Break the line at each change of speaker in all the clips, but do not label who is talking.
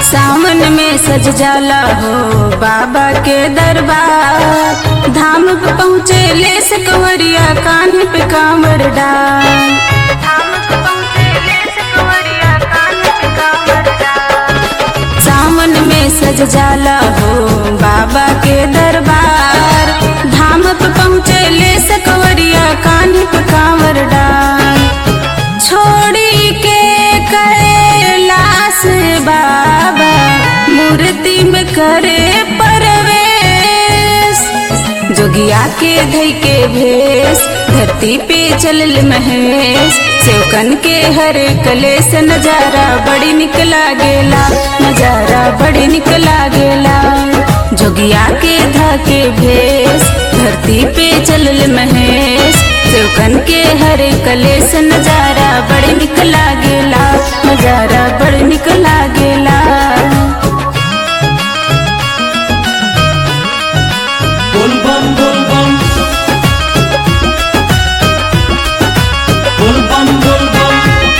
सावन में सज जाला हो बाबा के दरबार। धाम पे पहुँचे ले से कंवरिया कान्हे पे कांवर डाल। धाम पे पहुँचे ले से कंवरिया कान्हे पे कांवर डाल। सावन में सज जाला हो बाबा के दरबार। धाम पे पहुँचे ले से कंवरिया कान्हे पे कांवर डाल। छोड़ी के कैलाश बाबा मूर्ति में करे परवेश। जोगिया के धई के भेष धरती पे चलल महेश। सेवकन के हरे कलेस नजारा बड़ी निक लागेला, नजारा बड़ी निक लागेला। जोगिया के धा के भेष धरती पे चलल महेश। सेवकन के हरे कलेस नजारा बड़ी निक लागेला, नजारा बड़ी निक लागेला।
बोल बम बोल बम बोल बम बोल बम।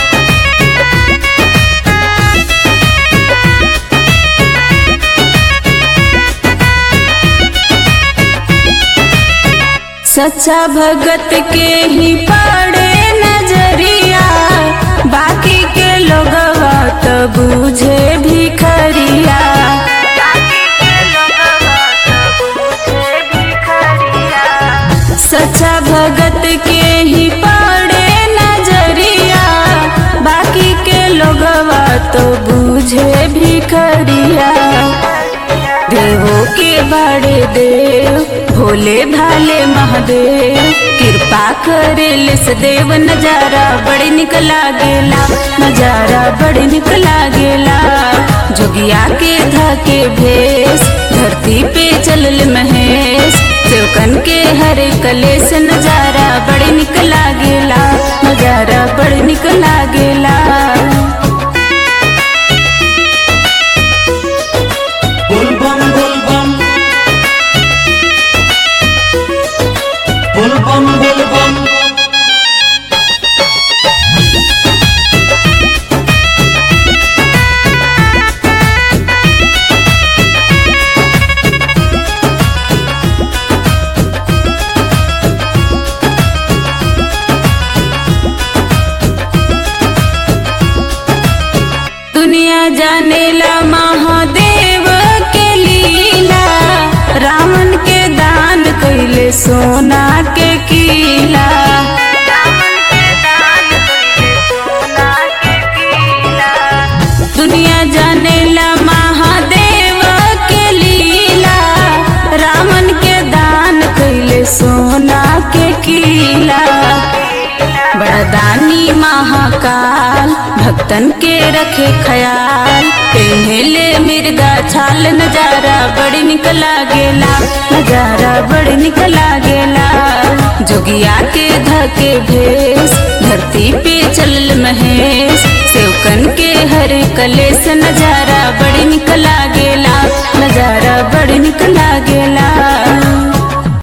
सच्चा भगत के ही पड़े नजरिया। बाकी के लोगवा तो बूझे भिखरिया। सच्चा भगत के ही पड़े नजरिया। बाकी के लोगवा तो बूझे भिखरिया। देवों के बड़े देव भोले भाले महादेव। कृपा करे लिस देव नजारा बड़ी निक लागेला, नजारा बड़ी निक लागेला। जोगिया के धाके भेष धरती पे चलल महेश। सेवकन के हरे कलेस नजारा बड़ी निक लागेला, नजारा बड़ी निक लागेला।
बोल बम बोल बम बोल बम बोल बम।
दुनिया जानेला महादेव के लीला। रावण के दान कैले सोना के किला। दुनिया जानेला महादेव के लीला। रावण के दान कैले सोना के किला। बड़ा दानी महाकाल भक्तन के रखे ख्याल। पहले मिर्गा छाल नजारा बड़ी निक लागेला, नजारा बड़ी निक लागेला। जोगिया के धके भेष धरती पे चलल महेश। सेवकन के हरे कलेस नजारा बड़ी निक लागेला।